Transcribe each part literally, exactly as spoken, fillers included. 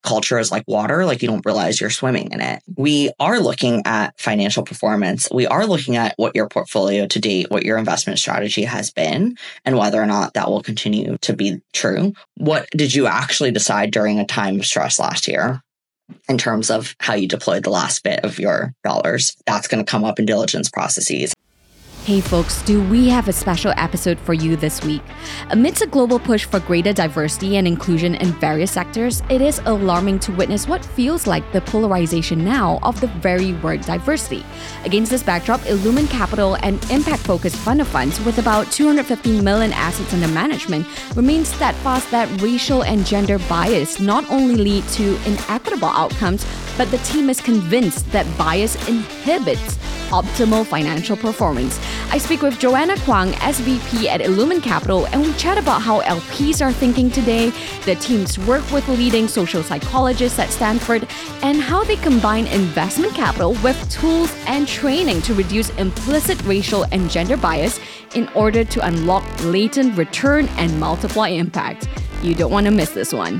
culture is like water, like you don't realize you're swimming in it. We are looking at financial performance. We are looking at what your portfolio to date, what your investment strategy has been, and whether or not that will continue to be true. What did you actually decide during a time of stress last year in terms of how you deployed the last bit of your dollars? That's going to come up in diligence processes. Hey folks, do we have a special episode for you this week? Amidst a global push for greater diversity and inclusion in various sectors, it is alarming to witness what feels like the polarization now of the very word diversity. Against this backdrop, Illumin Capital, an impact-focused fund of funds with about two hundred fifty million assets under management, remains steadfast that racial and gender bias not only lead to inequitable outcomes, but the team is convinced that bias inhibits optimal financial performance. I speak with Joanna Kwong, S V P at Illumin Capital, and we chat about how L Ps are thinking today, the team's work with leading social psychologists at Stanford, and how they combine investment capital with tools and training to reduce implicit racial and gender bias in order to unlock latent return and multiply impact. You don't want to miss this one.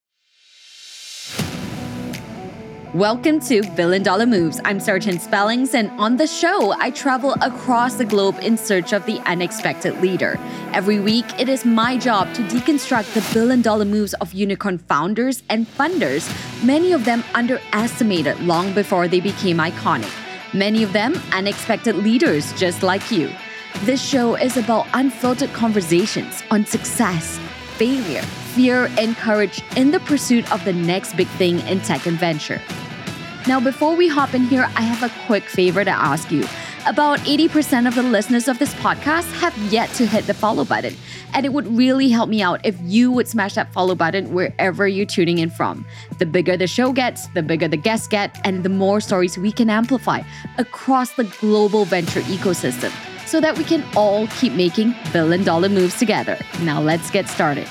Welcome to Billion Dollar Moves. I'm Sergeant Spellings, and on the show, I travel across the globe in search of the unexpected leader. Every week, it is my job to deconstruct the billion dollar moves of unicorn founders and funders, many of them underestimated long before they became iconic. Many of them unexpected leaders just like you. This show is about unfiltered conversations on success, failure, fear, and courage in the pursuit of the next big thing in tech and venture. Now, before we hop in here, I have a quick favor to ask you. About eighty percent of the listeners of this podcast have yet to hit the follow button, and it would really help me out if you would smash that follow button wherever you're tuning in from. The bigger the show gets, the bigger the guests get, and the more stories we can amplify across the global venture ecosystem so that we can all keep making billion dollar moves together. Now, let's get started.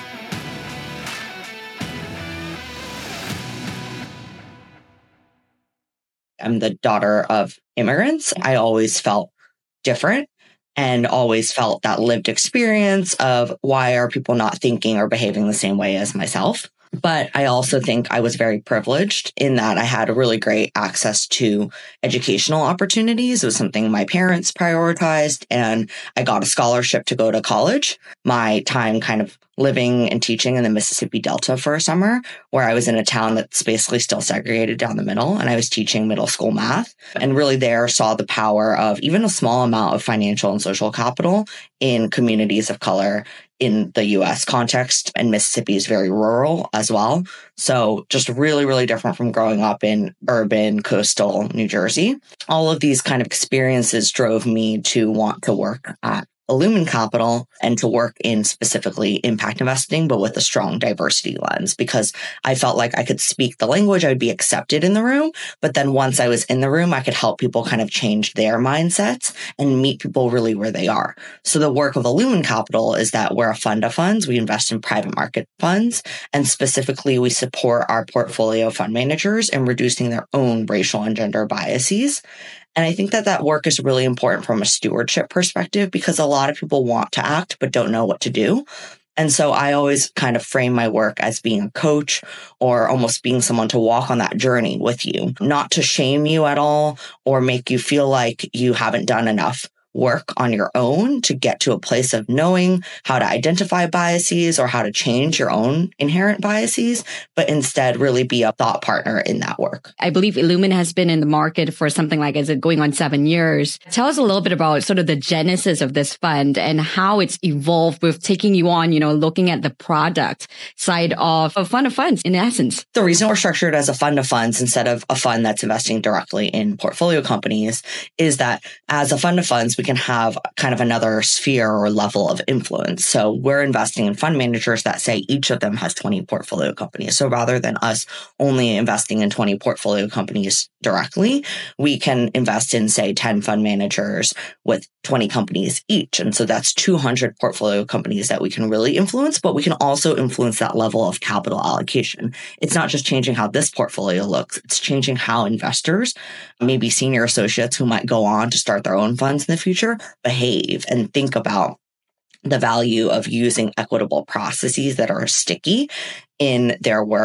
I'm the daughter of immigrants. I always felt different and always felt that lived experience of why are people not thinking or behaving the same way as myself. But I also think I was very privileged in that I had a really great access to educational opportunities. It was something my parents prioritized, and I got a scholarship to go to college. My time kind of living and teaching in the Mississippi Delta for a summer, where I was in a town that's basically still segregated down the middle, and I was teaching middle school math, and really there saw the power of even a small amount of financial and social capital in communities of color in the U S context, and Mississippi is very rural as well. So just really, really different from growing up in urban coastal New Jersey. All of these kind of experiences drove me to want to work at Illumin Capital and to work in specifically impact investing, but with a strong diversity lens, because I felt like I could speak the language, I would be accepted in the room. But then once I was in the room, I could help people kind of change their mindsets and meet people really where they are. So the work of Illumin Capital is that we're a fund of funds. We invest in private market funds, and specifically we support our portfolio fund managers in reducing their own racial and gender biases. And I think that that work is really important from a stewardship perspective, because a lot of people want to act but don't know what to do. And so I always kind of frame my work as being a coach or almost being someone to walk on that journey with you, not to shame you at all or make you feel like you haven't done enough work on your own to get to a place of knowing how to identify biases or how to change your own inherent biases, but instead really be a thought partner in that work. I believe Illumin has been in the market for something like, is it going on seven years? Tell us a little bit about sort of the genesis of this fund and how it's evolved with taking you on, you know, looking at the product side of a fund of funds in essence. The reason we're structured as a fund of funds instead of a fund that's investing directly in portfolio companies is that as a fund of funds, we can have kind of another sphere or level of influence. So we're investing in fund managers that say each of them has twenty portfolio companies. So rather than us only investing in twenty portfolio companies directly, we can invest in, say, ten fund managers with twenty companies each. And so that's two hundred portfolio companies that we can really influence, but we can also influence that level of capital allocation. It's not just changing how this portfolio looks, it's changing how investors, maybe senior associates who might go on to start their own funds in the future, behave and think about the value of using equitable processes that are sticky in their work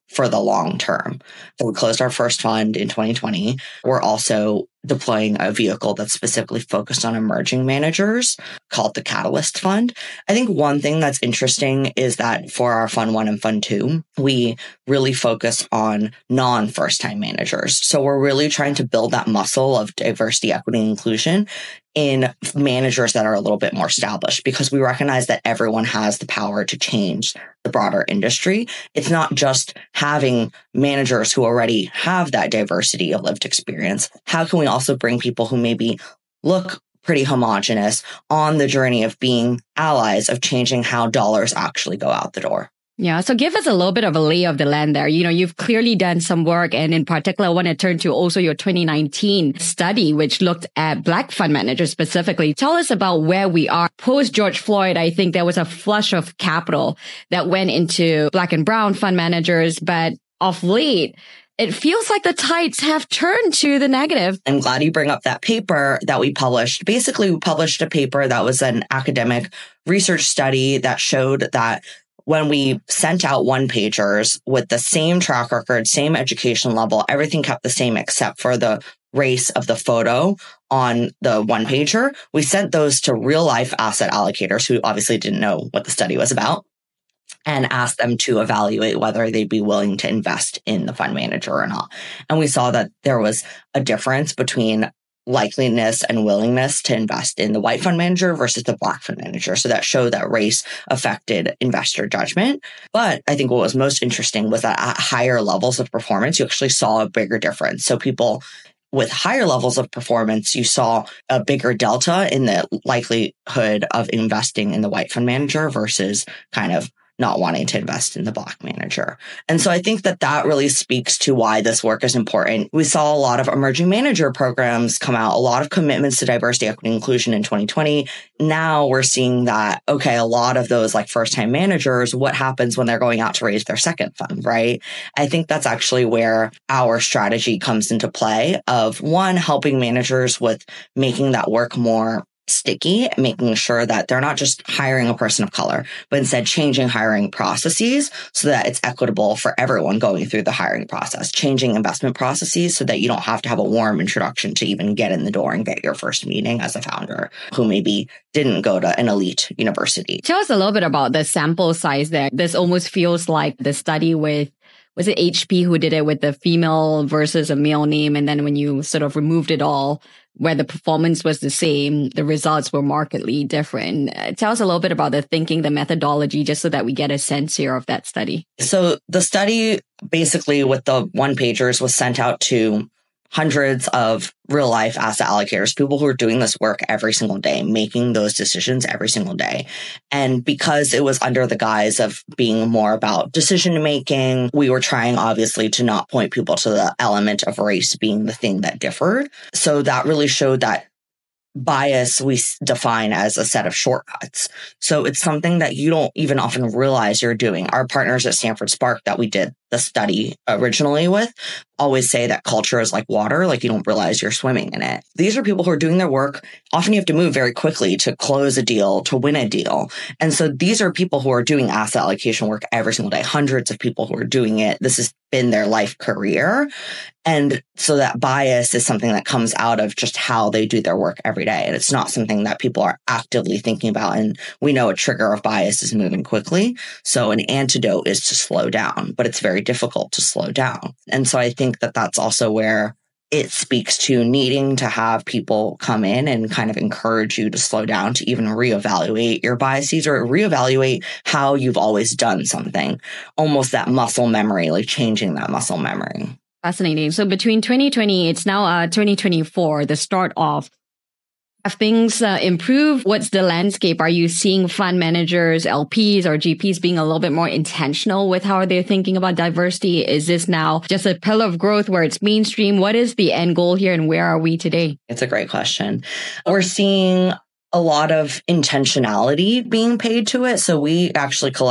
for the long term. So we closed our first fund in twenty twenty. We're also deploying a vehicle that's specifically focused on emerging managers called the Catalyst Fund. I think one thing that's interesting is that for our Fund One and Fund Two, we really focus on non-first time managers. So we're really trying to build that muscle of diversity, equity, and inclusion in managers that are a little bit more established, because we recognize that everyone has the power to change the broader industry. It's not just having managers who already have that diversity of lived experience. How can we also bring people who maybe look pretty homogenous on the journey of being allies of changing how dollars actually go out the door? Yeah. So give us a little bit of a lay of the land there. You know, you've clearly done some work. And in particular, I want to turn to also your twenty nineteen study, which looked at Black fund managers specifically. Tell us about where we are. Post George Floyd, I think there was a flush of capital that went into Black and brown fund managers. But of late, it feels like the tides have turned to the negative. I'm glad you bring up that paper that we published. Basically, we published a paper that was an academic research study that showed that when we sent out one-pagers with the same track record, same education level, everything kept the same except for the race of the photo on the one-pager. We sent those to real-life asset allocators who obviously didn't know what the study was about, and asked them to evaluate whether they'd be willing to invest in the fund manager or not. And we saw that there was a difference between likeliness and willingness to invest in the white fund manager versus the Black fund manager. So that showed that race affected investor judgment. But I think what was most interesting was that at higher levels of performance, you actually saw a bigger difference. So people with higher levels of performance, you saw a bigger delta in the likelihood of investing in the white fund manager versus kind of not wanting to invest in the Black manager. And so I think that that really speaks to why this work is important. We saw a lot of emerging manager programs come out, a lot of commitments to diversity, equity, inclusion in twenty twenty. Now we're seeing that, okay, a lot of those like first-time managers, what happens when they're going out to raise their second fund, right? I think that's actually where our strategy comes into play of, one, helping managers with making that work more sticky, making sure that they're not just hiring a person of color, but instead changing hiring processes so that it's equitable for everyone going through the hiring process, changing investment processes so that you don't have to have a warm introduction to even get in the door and get your first meeting as a founder who maybe didn't go to an elite university. Tell us a little bit about the sample size there. This almost feels like the study with was it H P who did it with the female versus a male name? And then when you sort of removed it all, where the performance was the same, the results were markedly different. Uh, tell us a little bit about the thinking, the methodology, just so that we get a sense here of that study. So the study basically with the one-pagers was sent out to hundreds of real-life asset allocators, people who are doing this work every single day, making those decisions every single day. And because it was under the guise of being more about decision-making, we were trying, obviously, to not point people to the element of race being the thing that differed. So that really showed that bias we define as a set of shortcuts. So it's something that you don't even often realize you're doing. Our partners at Stanford Spark that we did the study originally with always say that culture is like water, like you don't realize you're swimming in it. These are people who are doing their work. Often you have to move very quickly to close a deal, to win a deal. And so these are people who are doing asset allocation work every single day, hundreds of people who are doing it. This has been their life career. And so that bias is something that comes out of just how they do their work every day. And it's not something that people are actively thinking about. And we know a trigger of bias is moving quickly. So an antidote is to slow down, but it's very difficult to slow down. And so I think that that's also where it speaks to needing to have people come in and kind of encourage you to slow down, to even reevaluate your biases or reevaluate how you've always done something. Almost that muscle memory, like changing that muscle memory. Fascinating. So between twenty twenty, it's now uh, twenty twenty-four, the start of. Have things uh, improved? What's the landscape? Are you seeing fund managers, L Ps, or G Ps being a little bit more intentional with how they're thinking about diversity? Is this now just a pillar of growth where it's mainstream? What is the end goal here and where are we today? It's a great question. We're seeing a lot of intentionality being paid to it. So we actually collect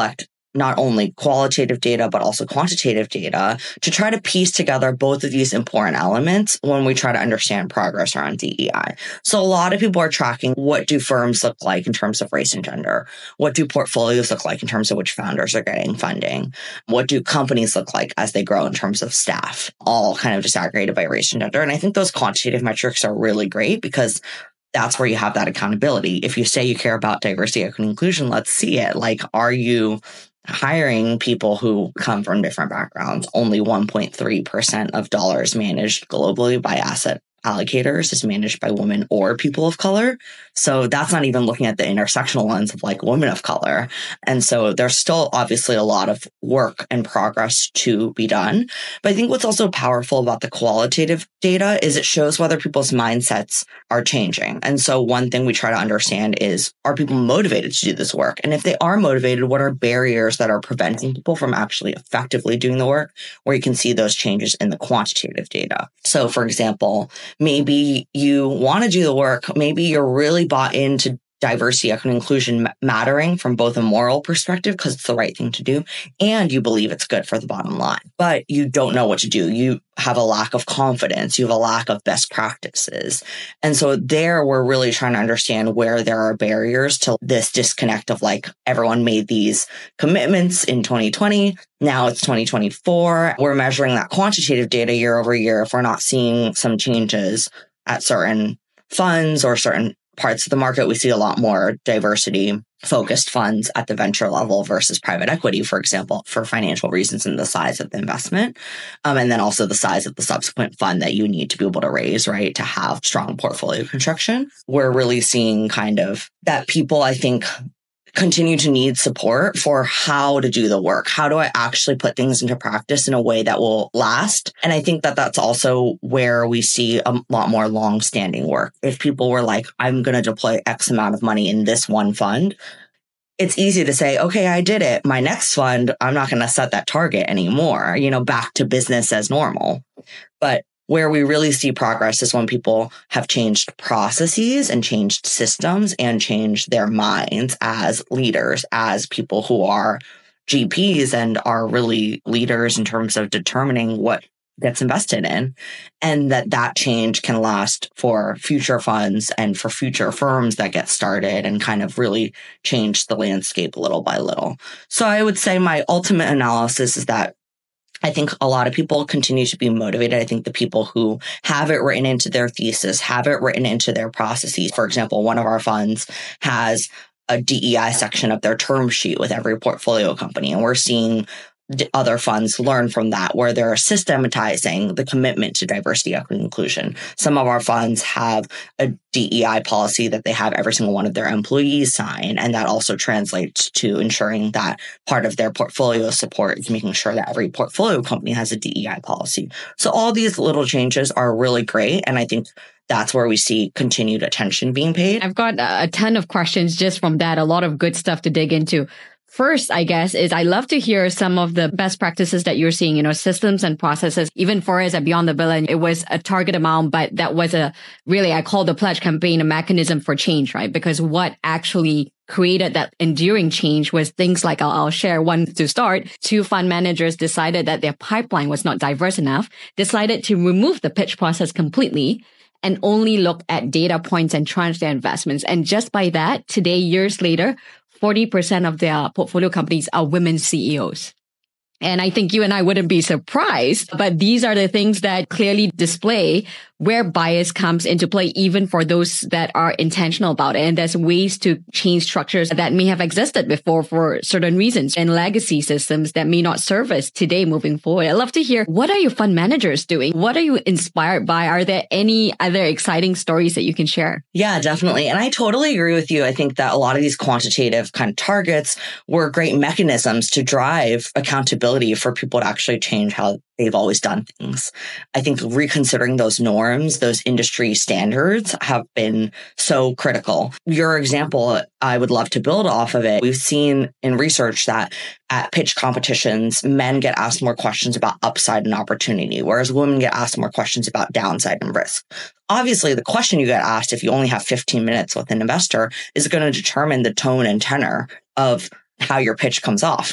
not only qualitative data, but also quantitative data to try to piece together both of these important elements when we try to understand progress around D E I. So a lot of people are tracking, what do firms look like in terms of race and gender? What do portfolios look like in terms of which founders are getting funding? What do companies look like as they grow in terms of staff? All kind of disaggregated by race and gender. And I think those quantitative metrics are really great because that's where you have that accountability. If you say you care about diversity, equity, and inclusion, let's see it. Like, are you hiring people who come from different backgrounds? Only one point three percent of dollars managed globally by asset allocators is managed by women or people of color. So that's not even looking at the intersectional lens of like women of color. And so there's still obviously a lot of work and progress to be done. But I think what's also powerful about the qualitative data is it shows whether people's mindsets are changing. And so one thing we try to understand is, are people motivated to do this work? And if they are motivated, what are barriers that are preventing people from actually effectively doing the work, where you can see those changes in the quantitative data. So for example, maybe you want to do the work. Maybe you're really bought into diversity, equity, and inclusion mattering from both a moral perspective, because it's the right thing to do, and you believe it's good for the bottom line. But you don't know what to do. You have a lack of confidence. You have a lack of best practices. And so there, we're really trying to understand where there are barriers to this disconnect of like, everyone made these commitments in twenty twenty. Now it's twenty twenty-four. We're measuring that quantitative data year over year. If we're not seeing some changes at certain funds or certain parts of the market, we see a lot more diversity focused funds at the venture level versus private equity, for example, for financial reasons and the size of the investment. Um, and then also the size of the subsequent fund that you need to be able to raise, right, to have strong portfolio construction. We're really seeing kind of that people, I think, continue to need support for how to do the work. How do I actually put things into practice in a way that will last? And I think that that's also where we see a lot more long-standing work. If people were like, I'm going to deploy X amount of money in this one fund, it's easy to say, okay, I did it. My next fund, I'm not going to set that target anymore, you know, back to business as normal. But where we really see progress is when people have changed processes and changed systems and changed their minds as leaders, as people who are G Ps and are really leaders in terms of determining what gets invested in, and that that change can last for future funds and for future firms that get started and kind of really change the landscape little by little. So I would say my ultimate analysis is that I think a lot of people continue to be motivated. I think the people who have it written into their thesis, have it written into their processes. For example, one of our funds has a D E I section of their term sheet with every portfolio company. And we're seeing other funds learn from that, where they're systematizing the commitment to diversity, equity, and inclusion. Some of our funds have a D E I policy that they have every single one of their employees sign. And that also translates to ensuring that part of their portfolio support is making sure that every portfolio company has a D E I policy. So all these little changes are really great. And I think that's where we see continued attention being paid. I've got a ton of questions just from that, a lot of good stuff to dig into. First, I guess, is I love to hear some of the best practices that you're seeing, you know, systems and processes. Even for us at Beyond the Billion, it was a target amount, but that was a really, I call the pledge campaign a mechanism for change, right? Because what actually created that enduring change was things like, I'll, I'll share one to start. Two fund managers decided that their pipeline was not diverse enough, decided to remove the pitch process completely and only look at data points and tranche their investments. And just by that, today, years later, forty percent of their portfolio companies are women C E Os. And I think you and I wouldn't be surprised, but these are the things that clearly display where bias comes into play, even for those that are intentional about it. And there's ways to change structures that may have existed before for certain reasons, and legacy systems that may not serve us today moving forward. I'd love to hear, what are your fund managers doing? What are you inspired by? Are there any other exciting stories that you can share? Yeah, definitely. And I totally agree with you. I think that a lot of these quantitative kind of targets were great mechanisms to drive accountability for people to actually change how they've always done things. I think reconsidering those norms, those industry standards have been so critical. Your example, I would love to build off of it. We've seen in research that at pitch competitions, men get asked more questions about upside and opportunity, whereas women get asked more questions about downside and risk. Obviously, the question you get asked if you only have fifteen minutes with an investor is going to determine the tone and tenor of how your pitch comes off.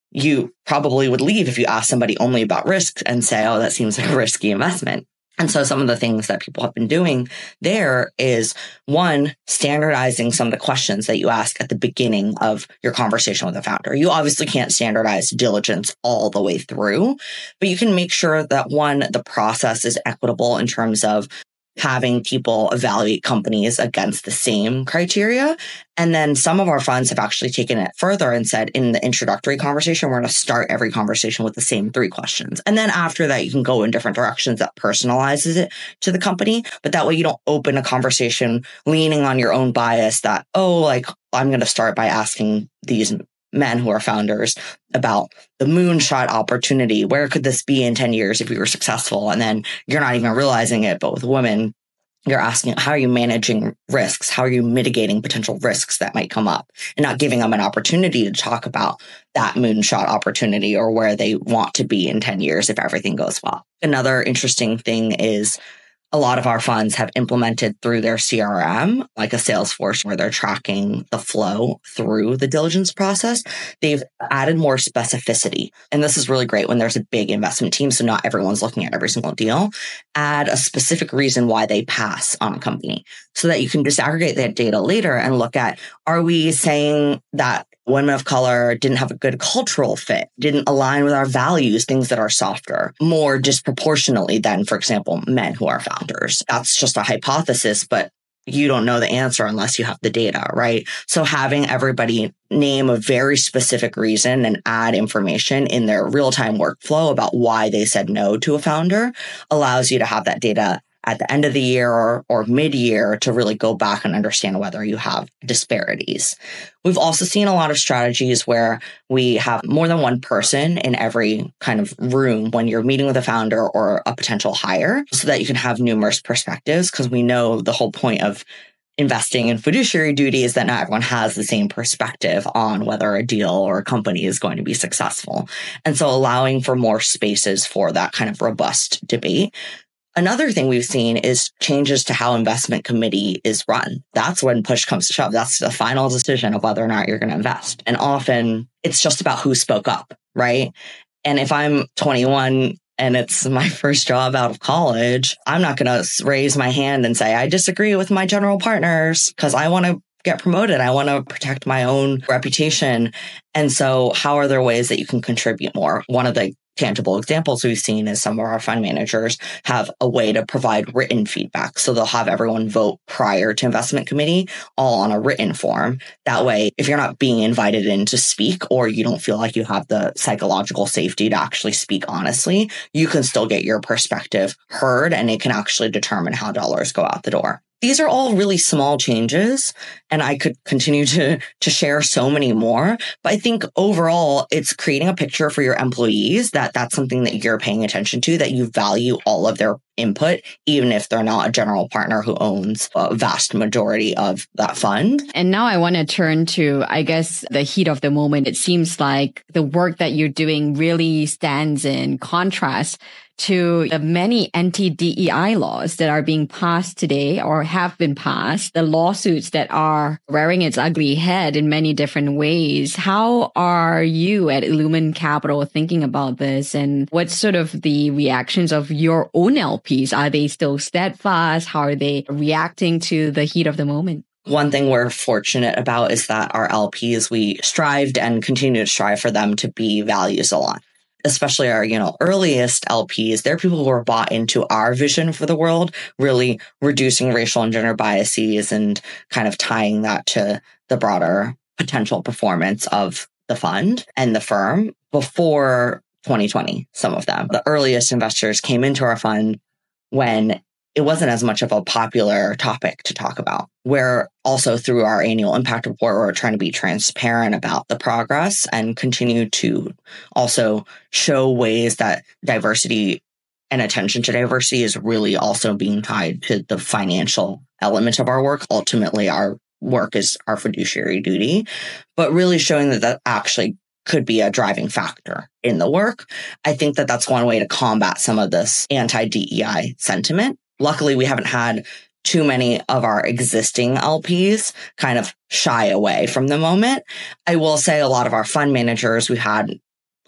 you probably would leave if you asked somebody only about risks and say, oh, that seems like a risky investment. And so some of the things that people have been doing there is, one, standardizing some of the questions that you ask at the beginning of your conversation with a founder. You obviously can't standardize diligence all the way through, but you can make sure that, one, the process is equitable in terms of having people evaluate companies against the same criteria. And then some of our funds have actually taken it further and said, in the introductory conversation, we're going to start every conversation with the same three questions. And then after that, you can go in different directions that personalizes it to the company. But that way you don't open a conversation leaning on your own bias that, oh, like, I'm going to start by asking these men who are founders about the moonshot opportunity. Where could this be in ten years if we were successful? And then you're not even realizing it. But with women, you're asking, how are you managing risks? How are you mitigating potential risks that might come up? And not giving them an opportunity to talk about that moonshot opportunity or where they want to be in ten years if everything goes well. Another interesting thing is, a lot of our funds have implemented through their C R M, like a Salesforce, where they're tracking the flow through the diligence process. They've added more specificity. And this is really great when there's a big investment team, so not everyone's looking at every single deal. Add a specific reason why they pass on a company so that you can disaggregate that data later and look at, are we saying that women of color didn't have a good cultural fit, didn't align with our values, things that are softer, more disproportionately than, for example, men who are founders? That's just a hypothesis, but you don't know the answer unless you have the data, right? So having everybody name a very specific reason and add information in their real-time workflow about why they said no to a founder allows you to have that data at the end of the year or, or mid-year to really go back and understand whether you have disparities. We've also seen a lot of strategies where we have more than one person in every kind of room when you're meeting with a founder or a potential hire so that you can have numerous perspectives, because we know the whole point of investing in fiduciary duty is that not everyone has the same perspective on whether a deal or a company is going to be successful. And so allowing for more spaces for that kind of robust debate. Another thing we've seen is changes to how investment committee is run. That's when push comes to shove. That's the final decision of whether or not you're going to invest. And often it's just about who spoke up, right? And if I'm twenty-one and it's my first job out of college, I'm not going to raise my hand and say, I disagree with my general partners because I want to get promoted. I want to protect my own reputation. And so how are there ways that you can contribute more? One of the tangible examples we've seen is some of our fund managers have a way to provide written feedback. So they'll have everyone vote prior to investment committee, all on a written form. That way, if you're not being invited in to speak, or you don't feel like you have the psychological safety to actually speak honestly, you can still get your perspective heard, and it can actually determine how dollars go out the door. These are all really small changes, and I could continue to, to share so many more. But I think overall, it's creating a picture for your employees that that's something that you're paying attention to, that you value all of their input, even if they're not a general partner who owns a vast majority of that fund. And now I want to turn to, I guess, the heat of the moment. It seems like the work that you're doing really stands in contrast to the many anti-D E I laws that are being passed today or have been passed, the lawsuits that are rearing its ugly head in many different ways. How are you at Illumin Capital thinking about this? And what's sort of the reactions of your own L Ps? Are they still steadfast? How are they reacting to the heat of the moment? One thing we're fortunate about is that our L Ps, we strived and continue to strive for them to be values aligned. Especially our, you know, earliest L Ps, they're people who are bought into our vision for the world, really reducing racial and gender biases and kind of tying that to the broader potential performance of the fund and the firm before twenty twenty, some of them. The earliest investors came into our fund when it wasn't as much of a popular topic to talk about. We're also, through our annual impact report, we're trying to be transparent about the progress and continue to also show ways that diversity and attention to diversity is really also being tied to the financial element of our work. Ultimately, our work is our fiduciary duty, but really showing that that actually could be a driving factor in the work. I think that that's one way to combat some of this anti-D E I sentiment. Luckily, we haven't had too many of our existing L Ps kind of shy away from the moment. I will say a lot of our fund managers, we've had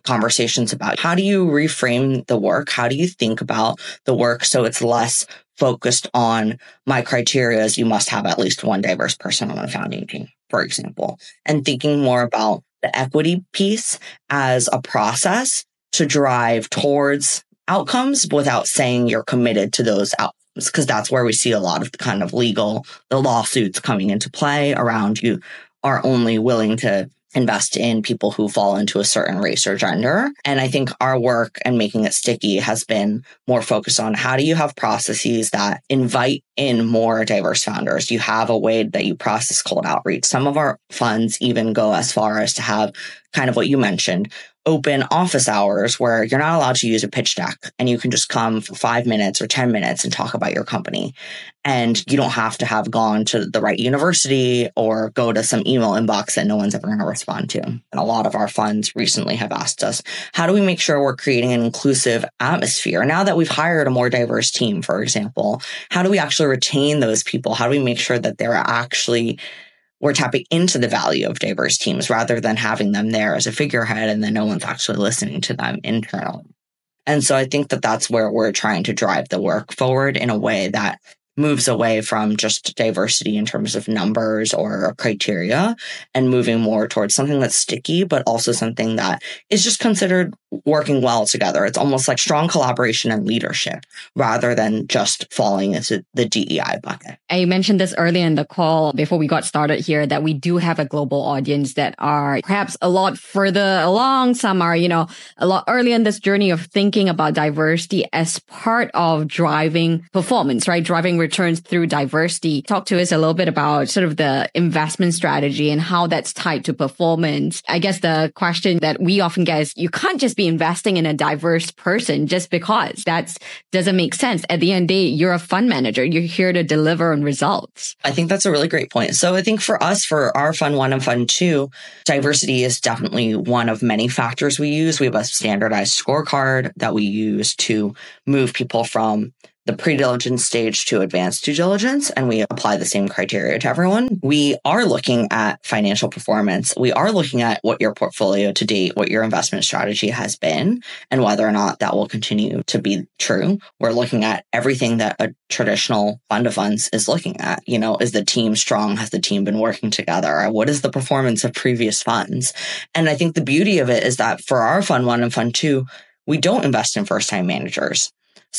conversations about how do you reframe the work? How do you think about the work so it's less focused on my criteria is you must have at least one diverse person on a founding team, for example, and thinking more about the equity piece as a process to drive towards outcomes without saying you're committed to those outcomes. Because that's where we see a lot of the kind of legal, the lawsuits coming into play around you are only willing to invest in people who fall into a certain race or gender. And I think our work and making it sticky has been more focused on how do you have processes that invite in more diverse founders? You have a way that you process cold outreach. Some of our funds even go as far as to have kind of what you mentioned, open office hours where you're not allowed to use a pitch deck and you can just come for five minutes or ten minutes and talk about your company. And you don't have to have gone to the right university or go to some email inbox that no one's ever going to respond to. And a lot of our funds recently have asked us, how do we make sure we're creating an inclusive atmosphere? Now that we've hired a more diverse team, for example, how do we actually retain those people? How do we make sure that they're actually we're tapping into the value of diverse teams rather than having them there as a figurehead and then no one's actually listening to them internally. And so I think that that's where we're trying to drive the work forward in a way that moves away from just diversity in terms of numbers or criteria and moving more towards something that's sticky, but also something that is just considered working well together. It's almost like strong collaboration and leadership rather than just falling into the D E I bucket. I mentioned this earlier in the call before we got started here that we do have a global audience that are perhaps a lot further along. Some are, you know, a lot earlier in this journey of thinking about diversity as part of driving performance, right? Driving returns through diversity. Talk to us a little bit about sort of the investment strategy and how that's tied to performance. I guess the question that we often get is you can't just be investing in a diverse person just because. That doesn't make sense. At the end of the day, you're a fund manager. You're here to deliver on results. I think that's a really great point. So I think for us, for our fund one and fund two, diversity is definitely one of many factors we use. We have a standardized scorecard that we use to move people from the pre-diligence stage to advanced due diligence, and we apply the same criteria to everyone. We are looking at financial performance. We are looking at what your portfolio to date, what your investment strategy has been, and whether or not that will continue to be true. We're looking at everything that a traditional fund of funds is looking at. You know, is the team strong? Has the team been working together? What is the performance of previous funds? And I think the beauty of it is that for our fund one and fund two, we don't invest in first-time managers.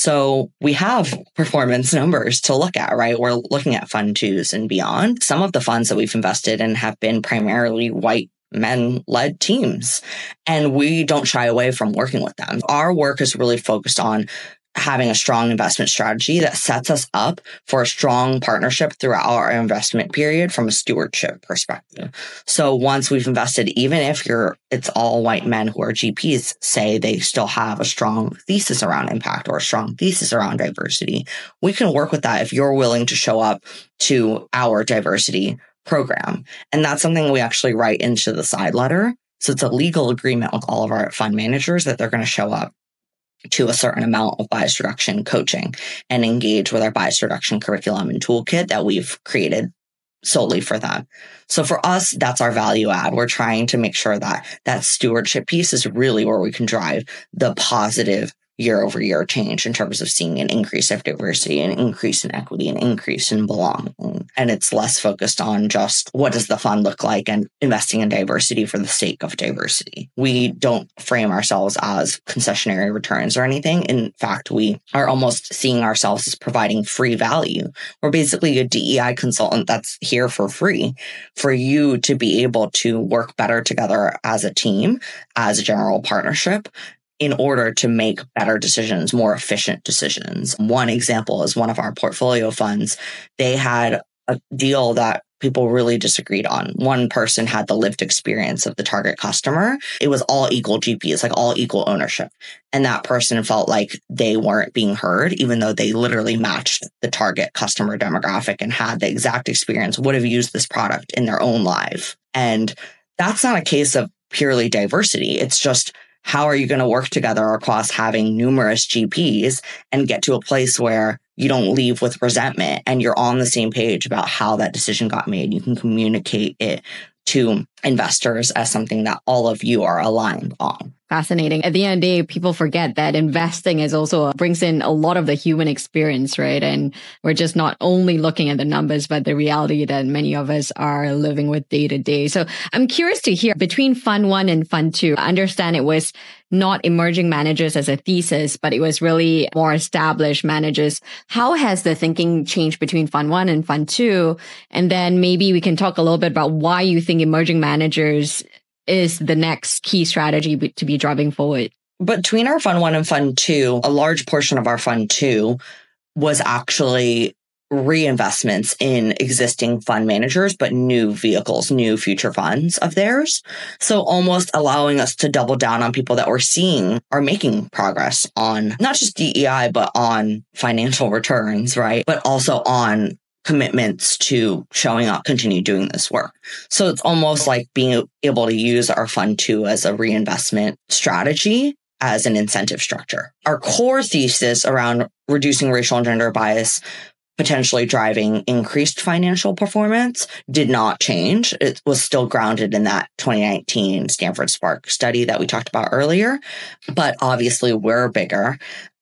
So we have performance numbers to look at, right? We're looking at fund twos and beyond. Some of the funds that we've invested in have been primarily white men-led teams, and we don't shy away from working with them. Our work is really focused on having a strong investment strategy that sets us up for a strong partnership throughout our investment period from a stewardship perspective. So once we've invested, even if you're it's all white men who are G Ps, say they still have a strong thesis around impact or a strong thesis around diversity, we can work with that if you're willing to show up to our diversity program. And that's something we actually write into the side letter. So it's a legal agreement with all of our fund managers that they're going to show up to a certain amount of bias reduction coaching and engage with our bias reduction curriculum and toolkit that we've created solely for them. So for us, that's our value add. We're trying to make sure that that stewardship piece is really where we can drive the positive year over year change in terms of seeing an increase of diversity, an increase in equity, an increase in belonging. And it's less focused on just what does the fund look like and investing in diversity for the sake of diversity. We don't frame ourselves as concessionary returns or anything. In fact, we are almost seeing ourselves as providing free value. We're basically a D E I consultant that's here for free for you to be able to work better together as a team, as a general partnership, in order to make better decisions, more efficient decisions. One example is one of our portfolio funds. They had a deal that people really disagreed on. One person had the lived experience of the target customer. It was all equal G Ps, like all equal ownership. And that person felt like they weren't being heard, even though they literally matched the target customer demographic and had the exact experience, would have used this product in their own life. And that's not a case of purely diversity. It's just, how are you going to work together across having numerous G Ps and get to a place where you don't leave with resentment and you're on the same page about how that decision got made? You can communicate it to investors as something that all of you are aligned on. Fascinating. At the end of the day, people forget that investing is also brings in a lot of the human experience, right? And we're just not only looking at the numbers, but the reality that many of us are living with day to day. So I'm curious to hear between Fund One and Fund Two, I understand it was not emerging managers as a thesis, but it was really more established managers. How has the thinking changed between Fund One and Fund Two? And then maybe we can talk a little bit about why you think emerging managers is the next key strategy to be driving forward. Between our Fund One and Fund Two, a large portion of our Fund Two was actually reinvestments in existing fund managers, but new vehicles, new future funds of theirs. So almost allowing us to double down on people that we're seeing are making progress on not just D E I, but on financial returns, right? But also on commitments to showing up, continue doing this work. So it's almost like being able to use our Fund Two as a reinvestment strategy as an incentive structure. Our core thesis around reducing racial and gender bias, potentially driving increased financial performance, did not change. It was still grounded in that twenty nineteen Stanford Spark study that we talked about earlier. But obviously, we're bigger.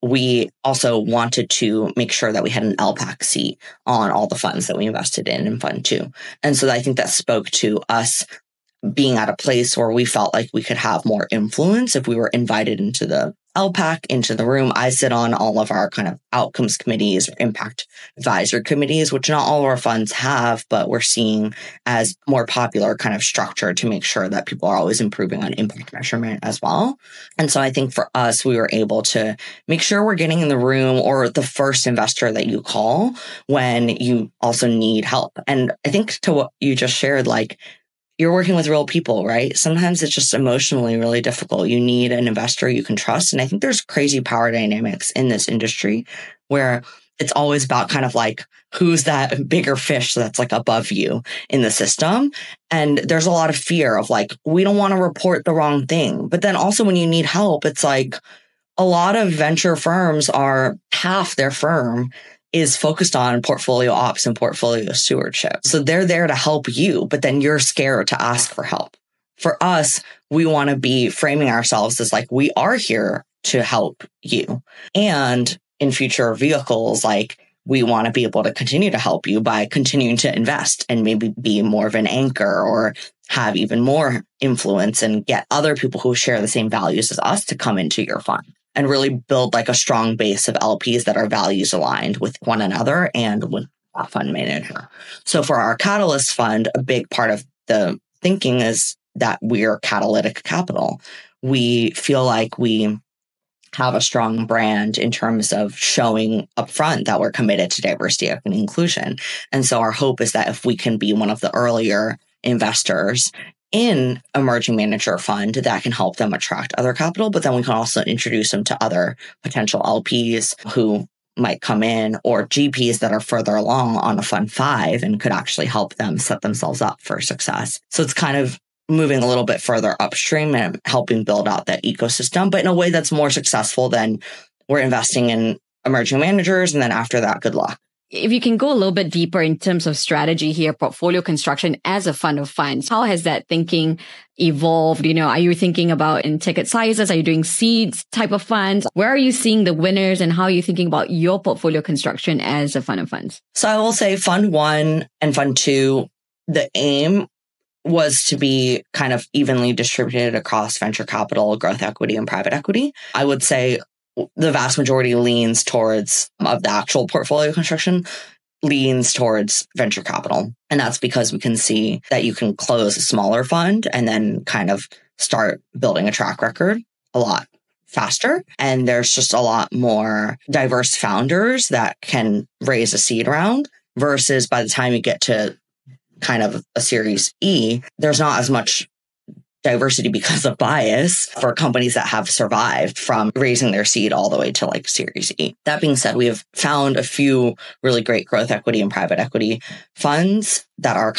We also wanted to make sure that we had an L PAC seat on all the funds that we invested in in Fund Two. And so I think that spoke to us being at a place where we felt like we could have more influence if we were invited into the L PAC, into the room. I sit on all of our kind of outcomes committees or impact advisory committees, which not all of our funds have, but we're seeing as more popular kind of structure to make sure that people are always improving on impact measurement as well. And so I think for us, we were able to make sure we're getting in the room or the first investor that you call when you also need help. And I think to what you just shared, like, you're working with real people, right? Sometimes it's just emotionally really difficult. You need an investor you can trust. And I think there's crazy power dynamics in this industry where it's always about kind of like, who's that bigger fish that's like above you in the system? And there's a lot of fear of like, we don't want to report the wrong thing. But then also when you need help, it's like a lot of venture firms are half their firm is focused on portfolio ops and portfolio stewardship. So they're there to help you, but then you're scared to ask for help. For us, we want to be framing ourselves as like, we are here to help you. And in future vehicles, like, we want to be able to continue to help you by continuing to invest and maybe be more of an anchor or have even more influence and get other people who share the same values as us to come into your fund. And really build like a strong base of L Ps that are values aligned with one another and with a fund manager. So for our Catalyst Fund, a big part of the thinking is that we're catalytic capital. We feel like we have a strong brand in terms of showing upfront that we're committed to diversity, equity, and inclusion. And so our hope is that if we can be one of the earlier investors in emerging manager fund, that can help them attract other capital, but then we can also introduce them to other potential L Ps who might come in, or G Ps that are further along on a Fund Five and could actually help them set themselves up for success. So it's kind of moving a little bit further upstream and helping build out that ecosystem, but in a way that's more successful than we're investing in emerging managers, and then after that, good luck. If you can go a little bit deeper in terms of strategy here, portfolio construction as a fund of funds, how has that thinking evolved? You know, are you thinking about in ticket sizes? Are you doing seeds type of funds? Where are you seeing the winners, and how are you thinking about your portfolio construction as a fund of funds? So I will say Fund One and Fund Two, the aim was to be kind of evenly distributed across venture capital, growth equity, and private equity. I would say the vast majority leans towards, of the actual portfolio construction, leans towards venture capital. And that's because we can see that you can close a smaller fund and then kind of start building a track record a lot faster. And there's just a lot more diverse founders that can raise a seed round versus by the time you get to kind of a Series E, there's not as much diversity because of bias for companies that have survived from raising their seed all the way to like Series E. That being said, we have found a few really great growth equity and private equity funds that are kind of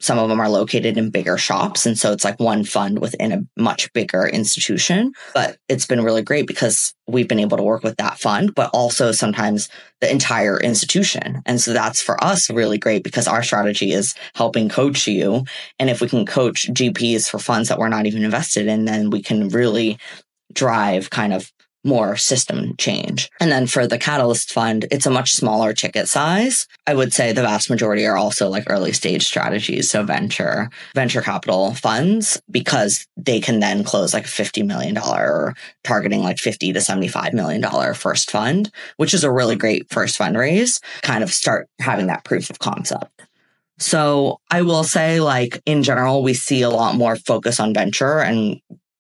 some of them are located in bigger shops. And so it's like one fund within a much bigger institution. But it's been really great because we've been able to work with that fund, but also sometimes the entire institution. And so that's for us really great because our strategy is helping coach you. And if we can coach G Ps for funds that we're not even invested in, then we can really drive kind of more system change. And then for the Catalyst Fund, it's a much smaller ticket size. I would say the vast majority are also like early stage strategies. So venture, venture capital funds, because they can then close like a fifty million dollars or targeting like fifty to seventy-five million dollars first fund, which is a really great first fundraise, kind of start having that proof of concept. So I will say, like, in general, we see a lot more focus on venture and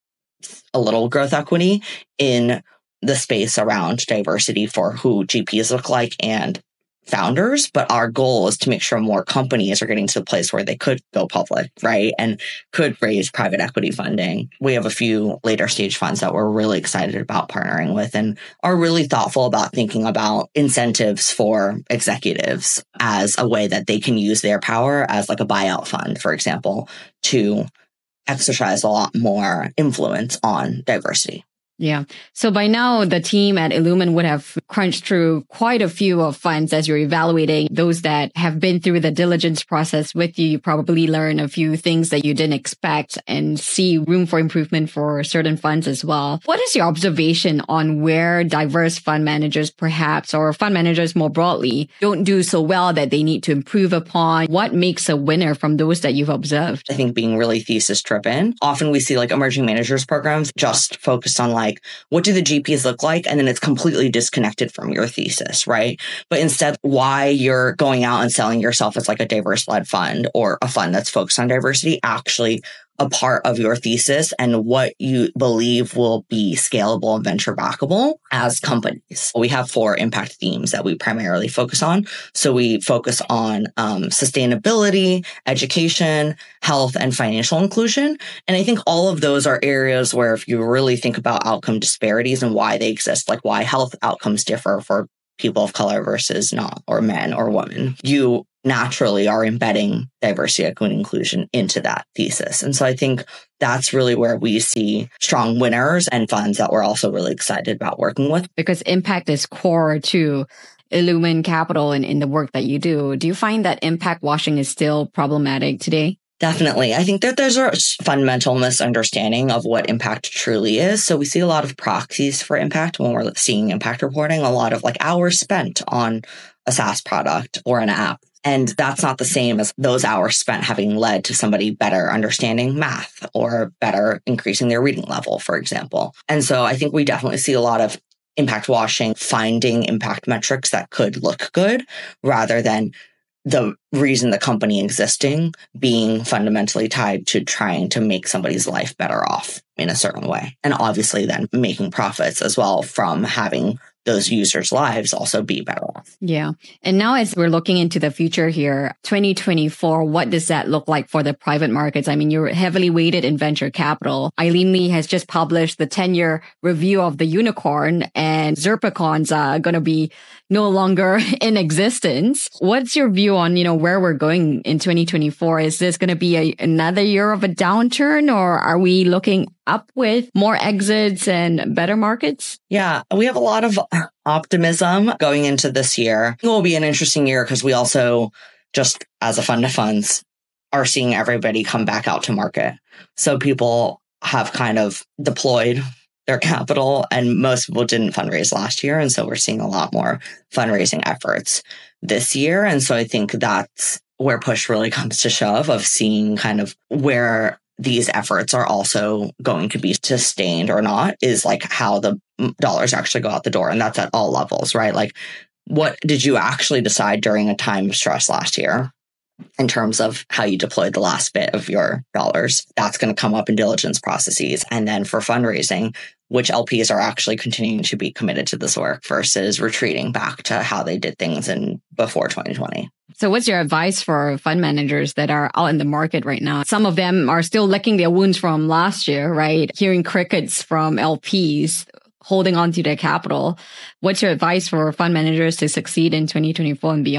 a little growth equity in the space around diversity for who G Ps look like and founders. But our goal is to make sure more companies are getting to the place where they could go public, right? And could raise private equity funding. We have a few later stage funds that we're really excited about partnering with and are really thoughtful about thinking about incentives for executives as a way that they can use their power as like a buyout fund, for example, to exercise a lot more influence on diversity. Yeah. So by now, the team at Illumin would have crunched through quite a few of funds as you're evaluating those that have been through the diligence process with you. You probably learn a few things that you didn't expect and see room for improvement for certain funds as well. What is your observation on where diverse fund managers perhaps, or fund managers more broadly, don't do so well that they need to improve upon? What makes a winner from those that you've observed? I think being really thesis driven. Often we see like emerging managers programs just focused on like, what do the G Ps look like? And then it's completely disconnected from your thesis, right? But instead, why you're going out and selling yourself as like a diverse led fund or a fund that's focused on diversity, actually a part of your thesis and what you believe will be scalable and venture backable as companies. We have four impact themes that we primarily focus on. So we focus on um, sustainability, education, health, and financial inclusion. And I think all of those are areas where if you really think about outcome disparities and why they exist, like why health outcomes differ for people of color versus not, or men or women, you naturally are embedding diversity, equity, and inclusion into that thesis. And so I think that's really where we see strong winners and funds that we're also really excited about working with. Because impact is core to Illumin Capital and in the work that you do. Do you find that impact washing is still problematic today? Definitely. I think that there's a fundamental misunderstanding of what impact truly is. So we see a lot of proxies for impact when we're seeing impact reporting, a lot of like hours spent on a SaaS product or an app. And that's not the same as those hours spent having led to somebody better understanding math or better increasing their reading level, for example. And so I think we definitely see a lot of impact washing, finding impact metrics that could look good rather than the reason the company existing being fundamentally tied to trying to make somebody's life better off in a certain way. And obviously then making profits as well from having those users' lives also be better off. Yeah. And now as we're looking into the future here, twenty twenty-four, what does that look like for the private markets? I mean, you're heavily weighted in venture capital. Eileen Lee has just published the ten-year review of the unicorn, and Zerpicons are going to be no longer in existence. What's your view on, you know, where we're going in twenty twenty-four? Is this going to be a, another year of a downturn, or are we looking up with more exits and better markets? Yeah, we have a lot of optimism going into this year. It will be an interesting year because we also, just as a fund of funds, are seeing everybody come back out to market. So people have kind of deployed their capital, and most people didn't fundraise last year. And so we're seeing a lot more fundraising efforts this year. And so I think that's where push really comes to shove of seeing kind of where these efforts are also going to be sustained or not, is like how the dollars actually go out the door. And that's at all levels, right? Like, what did you actually decide during a time of stress last year in terms of how you deployed the last bit of your dollars? That's going to come up in diligence processes. And then for fundraising, which L Ps are actually continuing to be committed to this work versus retreating back to how they did things in before twenty twenty. So what's your advice for fund managers that are out in the market right now? Some of them are still licking their wounds from last year, right? Hearing crickets from L Ps, holding on to their capital. What's your advice for fund managers to succeed in twenty twenty-four and beyond?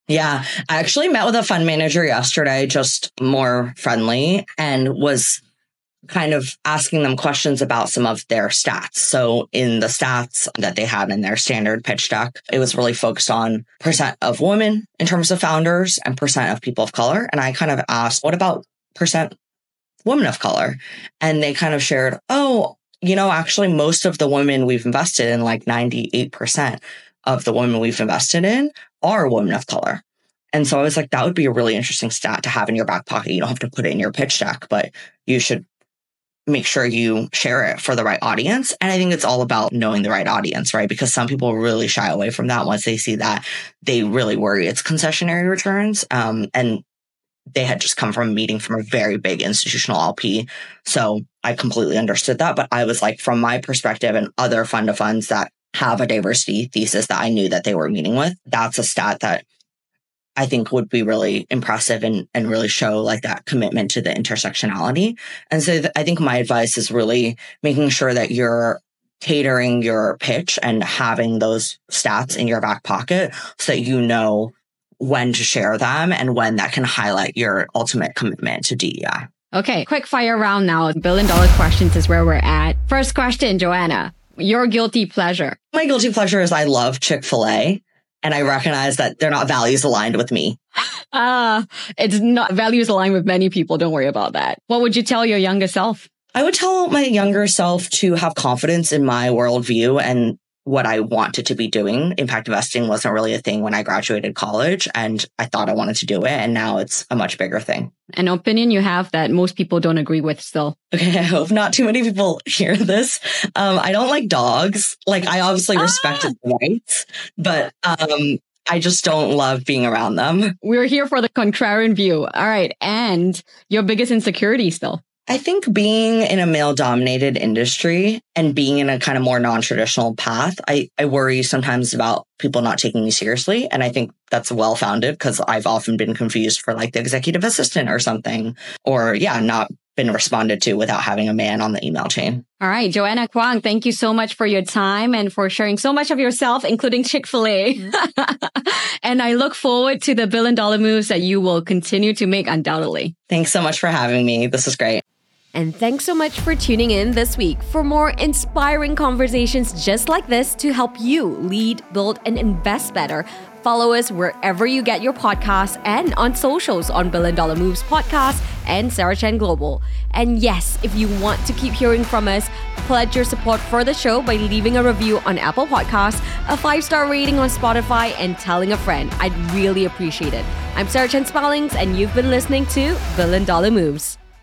Yeah. I actually met with a fund manager yesterday, just more friendly, and was kind of asking them questions about some of their stats. So in the stats that they had in their standard pitch deck, it was really focused on percent of women in terms of founders and percent of people of color. And I kind of asked, what about percent women of color? And they kind of shared, oh, you know, actually most of the women we've invested in, like ninety-eight percent of the women we've invested in are women of color. And so I was like, that would be a really interesting stat to have in your back pocket. You don't have to put it in your pitch deck, but you should make sure you share it for the right audience. And I think it's all about knowing the right audience, right? Because some people really shy away from that. Once they see that, they really worry it's concessionary returns. Um, and they had just come from a meeting from a very big institutional L P. So I completely understood that. But I was like, from my perspective and other fund of funds that have a diversity thesis that I knew that they were meeting with, that's a stat that I think would be really impressive and, and really show like that commitment to the intersectionality. And so th- I think my advice is really making sure that you're catering your pitch and having those stats in your back pocket so that you know when to share them and when that can highlight your ultimate commitment to D E I. Okay, quick fire round now. Billion dollar questions is where we're at. First question, Joanna, your guilty pleasure. My guilty pleasure is I love Chick-fil-A. And I recognize that they're not values aligned with me. Ah, uh, it's not values aligned with many people. Don't worry about that. What would you tell your younger self? I would tell my younger self to have confidence in my worldview and what I wanted to be doing. Impact investing wasn't really a thing when I graduated college, and I thought I wanted to do it. And now it's a much bigger thing. An opinion you have that most people don't agree with still. Okay, I hope not too many people hear this. Um, I don't like dogs. Like, I obviously respect ah! its rights, but um, I just don't love being around them. We're here for the contrarian view. All right. And your biggest insecurity still? I think being in a male-dominated industry and being in a kind of more non-traditional path, I, I worry sometimes about people not taking me seriously. And I think that's well-founded because I've often been confused for like the executive assistant or something, or yeah, not been responded to without having a man on the email chain. All right, Joanna Kwong, thank you so much for your time and for sharing so much of yourself, including Chick-fil-A. Mm-hmm. And I look forward to the billion dollar moves that you will continue to make undoubtedly. Thanks so much for having me. This is great. And thanks so much for tuning in this week for more inspiring conversations just like this to help you lead, build, and invest better. Follow us wherever you get your podcasts and on socials on Billion Dollar Moves Podcast and Sarah Chen Global. And yes, if you want to keep hearing from us, pledge your support for the show by leaving a review on Apple Podcasts, a five-star rating on Spotify, and telling a friend. I'd really appreciate it. I'm Sarah Chen Spellings, and you've been listening to Billion Dollar Moves.